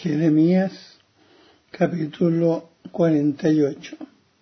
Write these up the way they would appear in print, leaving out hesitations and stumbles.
Jeremías capítulo 48.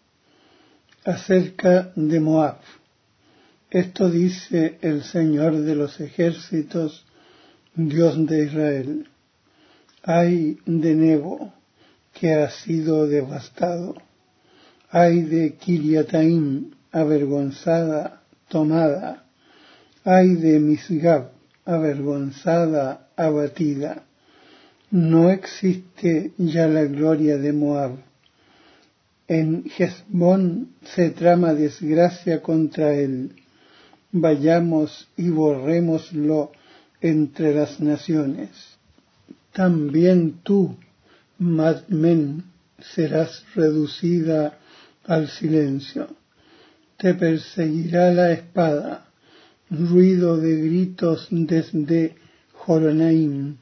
Acerca de Moab. Esto dice el Señor de los ejércitos, Dios de Israel. Ay de Nebo, que ha sido devastado. Ay de Kiriataim, avergonzada, tomada. Ay de Misgab, avergonzada, abatida. No existe ya la gloria de Moab. En Hesbón se trama desgracia contra él. Vayamos y borrémoslo entre las naciones. También tú, Madmen, serás reducida al silencio. Te perseguirá la espada, ruido de gritos desde Horonaim.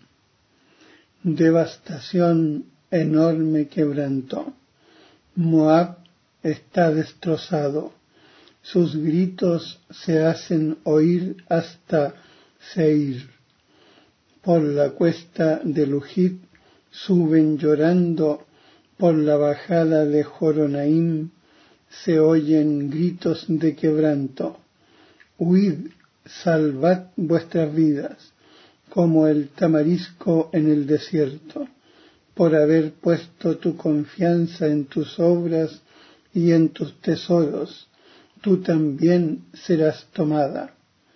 Devastación enorme quebrantó. Moab está destrozado. Sus gritos se hacen oír hasta Seir. Por la cuesta de Luhit suben llorando, por la bajada de Horonaim se oyen gritos de quebranto. Huid, salvad vuestras vidas, como el tamarisco en el desierto, por haber puesto tu confianza en tus obras y en tus tesoros, tú también serás tomada.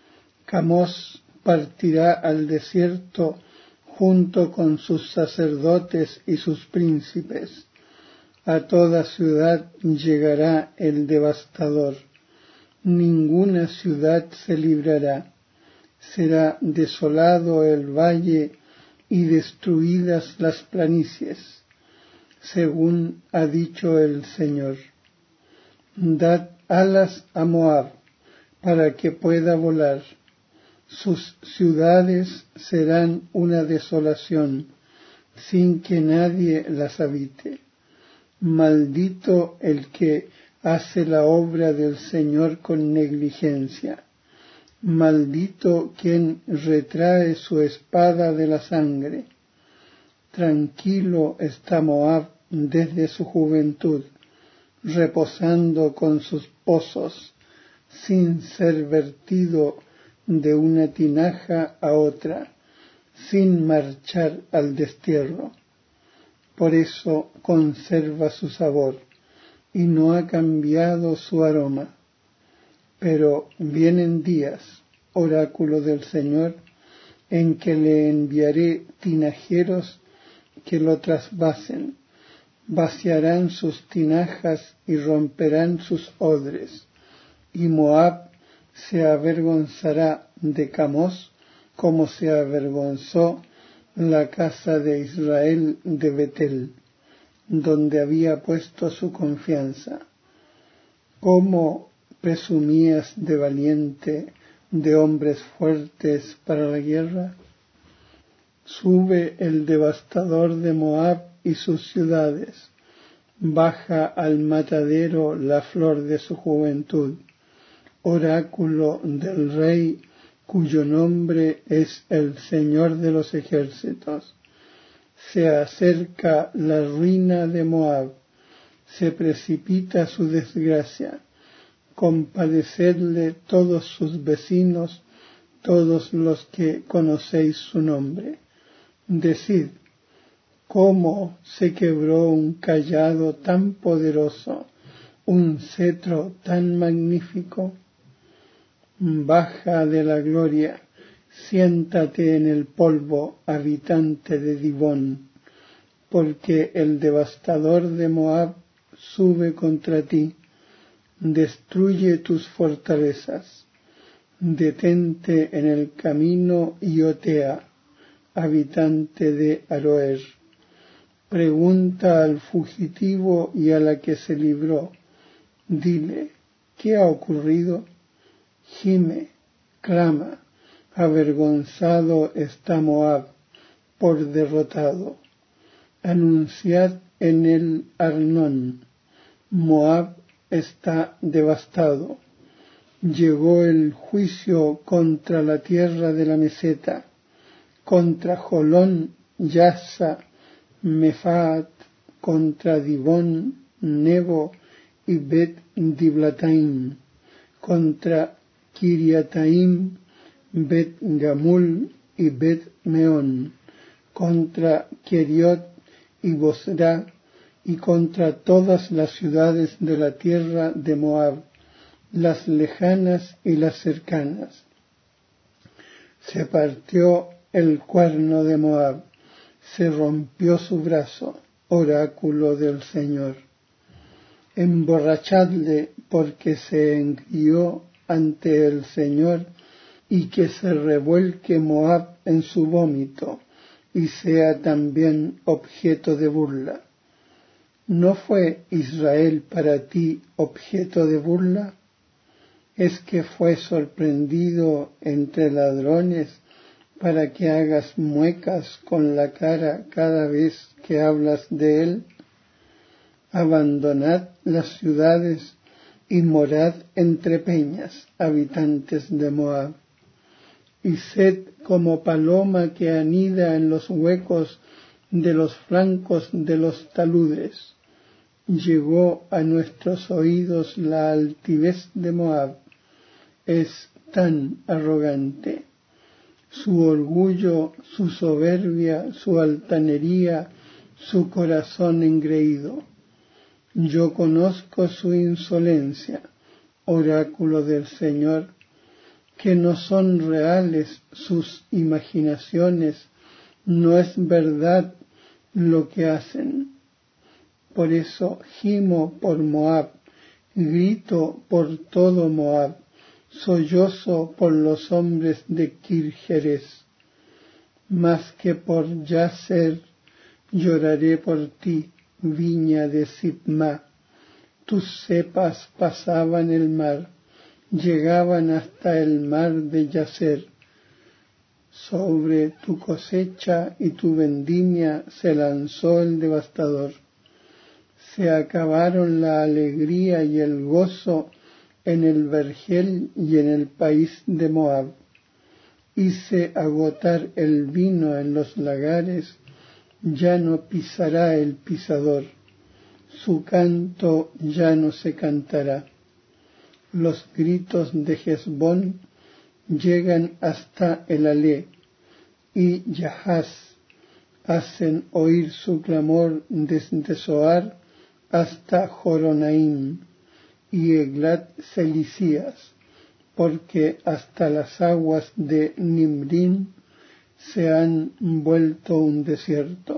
Camos partirá al desierto junto con sus sacerdotes y sus príncipes. A toda ciudad llegará el devastador. Ninguna ciudad se librará. Será desolado el valle y destruidas las planicies, según ha dicho el Señor. Dad alas a Moab para que pueda volar. Sus ciudades serán una desolación, sin que nadie las habite. Maldito el que hace la obra del Señor con negligencia. Maldito quien retrae su espada de la sangre. Tranquilo está Moab desde su juventud, reposando con sus pozos, sin ser vertido de una tinaja a otra, sin marchar al destierro. Por eso conserva su sabor y no ha cambiado su aroma. Pero vienen días, oráculo del Señor, en que le enviaré tinajeros que lo trasvasen, vaciarán sus tinajas y romperán sus odres, y Moab se avergonzará de Camos como se avergonzó la casa de Israel de Betel, donde había puesto su confianza. ¿Cómo presumías de valiente, de hombres fuertes para la guerra? Sube el devastador de Moab y sus ciudades, baja al matadero la flor de su juventud, oráculo del Rey cuyo nombre es el Señor de los ejércitos. Se acerca la ruina de Moab, se precipita su desgracia. Compadecedle todos sus vecinos, todos los que conocéis su nombre. Decid, ¿cómo se quebró un cayado tan poderoso, un cetro tan magnífico? Baja de la gloria, siéntate en el polvo, habitante de Dibón, porque el devastador de Moab sube contra ti. Destruye tus fortalezas, detente en el camino y otea, habitante de Aroer. Pregunta al fugitivo y a la que se libró, dile, ¿qué ha ocurrido? Gime, clama, avergonzado está Moab por derrotado. Anunciad en el Arnón, Moab está devastado. Llegó el juicio contra la tierra de la meseta, contra Jolón, Yaza, Mefaat, contra Dibón, Nebo y Bet Diblataim, contra Kiriataim, Bet Gamul y Bet Meón, contra Keriot y Bosra, y contra todas las ciudades de la tierra de Moab, las lejanas y las cercanas. Se partió el cuerno de Moab, se rompió su brazo, oráculo del Señor. Emborrachadle porque se engrió ante el Señor, y que se revuelque Moab en su vómito, y sea también objeto de burla. ¿No fue Israel para ti objeto de burla? ¿Es que fue sorprendido entre ladrones para que hagas muecas con la cara cada vez que hablas de él? Abandonad las ciudades y morad entre peñas, habitantes de Moab, y sed como paloma que anida en los huecos de los flancos de los taludes. Llegó a nuestros oídos la altivez de Moab, es tan arrogante. Su orgullo, su soberbia, su altanería, su corazón engreído. Yo conozco su insolencia, oráculo del Señor, que no son reales sus imaginaciones, no es verdad lo que hacen. Por eso gimo por Moab, grito por todo Moab, sollozo por los hombres de Kirjeres. Más que por Yaser, lloraré por ti, viña de Sibma. Tus cepas pasaban el mar, llegaban hasta el mar de Yaser. Sobre tu cosecha y tu vendimia se lanzó el devastador. Se acabaron la alegría y el gozo en el vergel y en el país de Moab. Hice agotar el vino en los lagares, ya no pisará el pisador, su canto ya no se cantará. Los gritos de Hesbón llegan hasta el Alé, y Yahaz hacen oír su clamor desde Zoar hasta Joronaim y Eglat Celisías, porque hasta las aguas de Nimrim se han vuelto un desierto.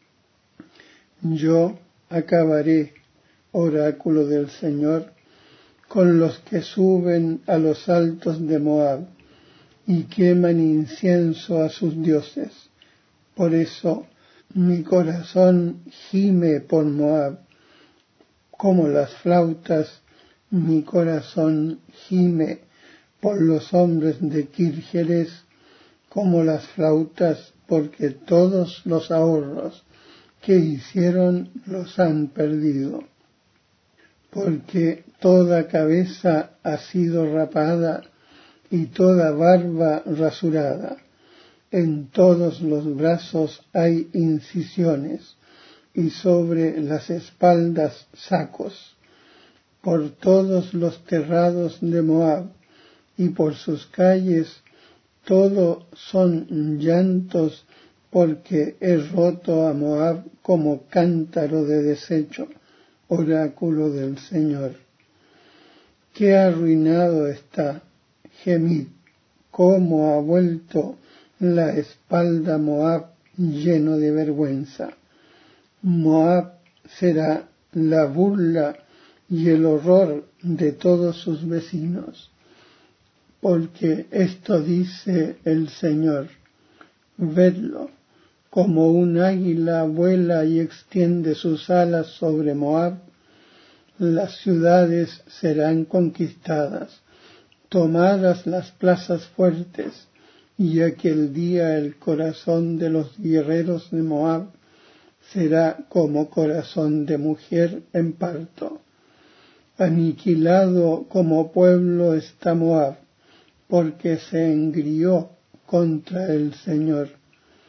Yo acabaré, oráculo del Señor, con los que suben a los altos de Moab y queman incienso a sus dioses. Por eso mi corazón gime por Moab, como las flautas, mi corazón gime por los hombres de Kirjeres, como las flautas, porque todos los ahorros que hicieron los han perdido. Porque toda cabeza ha sido rapada y toda barba rasurada. En todos los brazos hay incisiones y sobre las espaldas sacos. Por todos los terrados de Moab y por sus calles todo son llantos, porque he roto a Moab como cántaro de desecho, oráculo del Señor. Qué arruinado está, gemid, cómo ha vuelto la espalda Moab lleno de vergüenza. Moab será la burla y el horror de todos sus vecinos. Porque esto dice el Señor, vedlo, como un águila vuela y extiende sus alas sobre Moab, las ciudades serán conquistadas, tomadas las plazas fuertes, y aquel día el corazón de los guerreros de Moab será como corazón de mujer en parto. Aniquilado como pueblo está Moab, porque se engrió contra el Señor.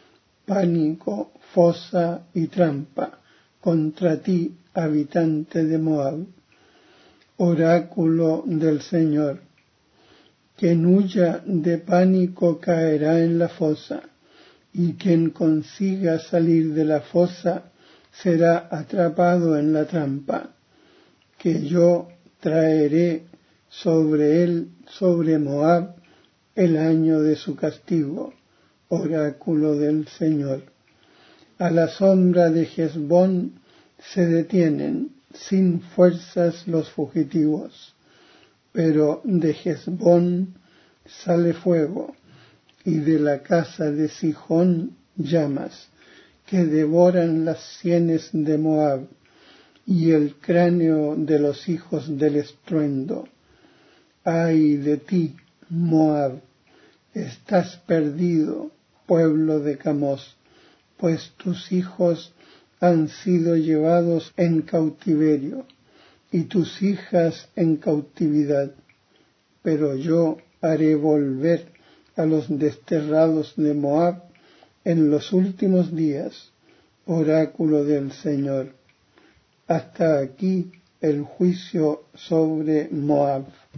pánico, fosa y trampa contra ti, habitante de Moab. Oráculo del Señor. Quien huya de pánico caerá en la fosa, y quien consiga salir de la fosa será atrapado en la trampa, que yo traeré sobre él, sobre Moab, el año de su castigo. Oráculo del Señor. A la sombra de Hesbón se detienen sin fuerzas los fugitivos, pero de Hesbón sale fuego, y de la casa de Sihón llamas, que devoran las sienes de Moab, y el cráneo de los hijos del estruendo. ¡Ay de ti, Moab! Estás perdido, pueblo de Camos, pues tus hijos han sido llevados en cautiverio, y tus hijas en cautividad. Pero yo haré volver a los desterrados de Moab en los últimos días. Oráculo del Señor. Hasta aquí el juicio sobre Moab.